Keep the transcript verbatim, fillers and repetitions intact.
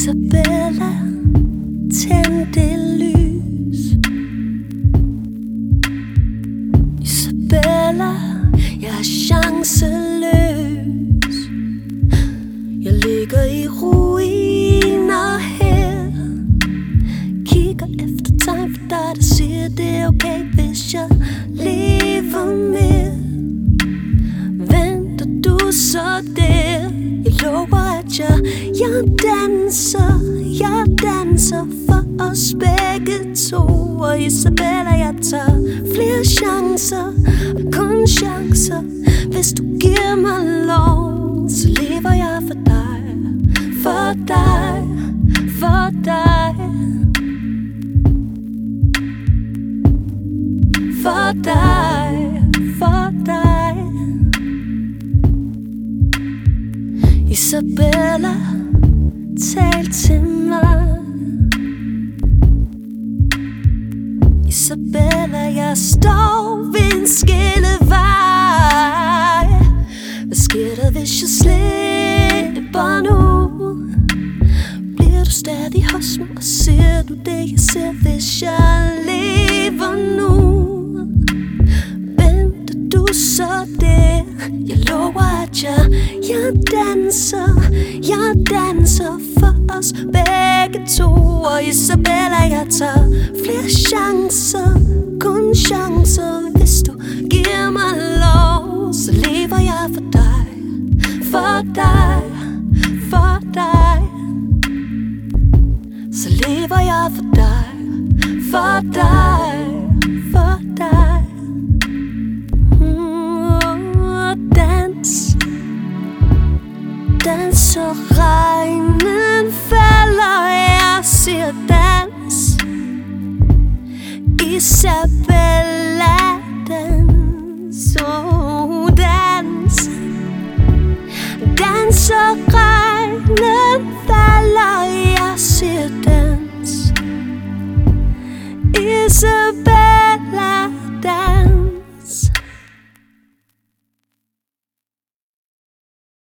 Isabella, tænd det lys. Isabella, jeg er chanceløs. Jeg ligger i ruiner her, kigger efter tegn for dig, der siger det er okay, hvis jeg lever mere. Venter du så der? Jeg lover, at jeg, jeg danser, jeg danser for os begge to. Og Isabella, jeg tager flere chancer, kun chancer. Hvis du giver mig lov, så lever jeg for dig, for dig, for dig, for dig, for dig. Isabella, tal til mig. Isabella, jeg står ved en skillevej. Hvad sker der, hvis jeg slipper nu? Bliver du stadig hos mig, og ser du det, jeg ser, hvis jeg lever nu? Venter du så det? Jeg lover, at jeg, jeg danser, jeg danser for os begge to. Og Isabella, jeg tager flere chancer, kun chancer. Hvis du giver mig lov, så lever jeg for dig, for dig, for dig. Så lever jeg for dig, for dig, for dig. Dans, dans og regnen falder. Jeg siger dans, Isabella, dans, oh dans. Dans og regnen falder. Jeg siger dans, Isabella.